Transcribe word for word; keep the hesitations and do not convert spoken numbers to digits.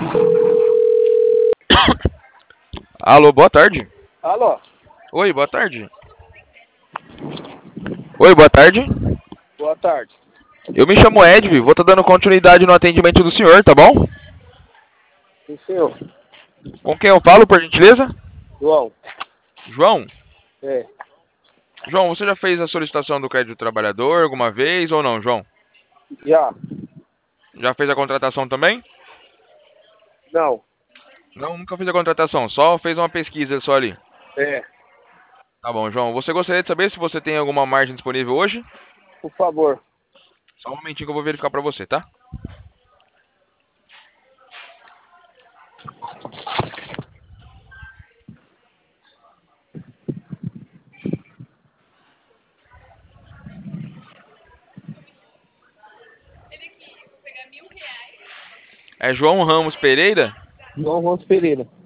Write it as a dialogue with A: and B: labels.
A: Alô, boa tarde.
B: Alô?
A: Oi, boa tarde. Oi, boa tarde.
B: Boa tarde.
A: Eu me chamo Edvi, vou estar dando continuidade no atendimento do senhor, tá bom?
B: Sim, senhor.
A: Com quem eu falo, por gentileza?
B: João.
A: João?
B: É.
A: João, você já fez a solicitação do crédito do trabalhador alguma vez ou não, João?
B: Já.
A: Já fez a contratação também?
B: Não.
A: Não, nunca fez a contratação, só fez uma pesquisa só ali.
B: É.
A: Tá bom, João. Você gostaria de saber se você tem alguma margem disponível hoje?
B: Por favor.
A: Só um momentinho que eu vou verificar pra você, tá? É João Ramos Pereira?
B: João Ramos Pereira.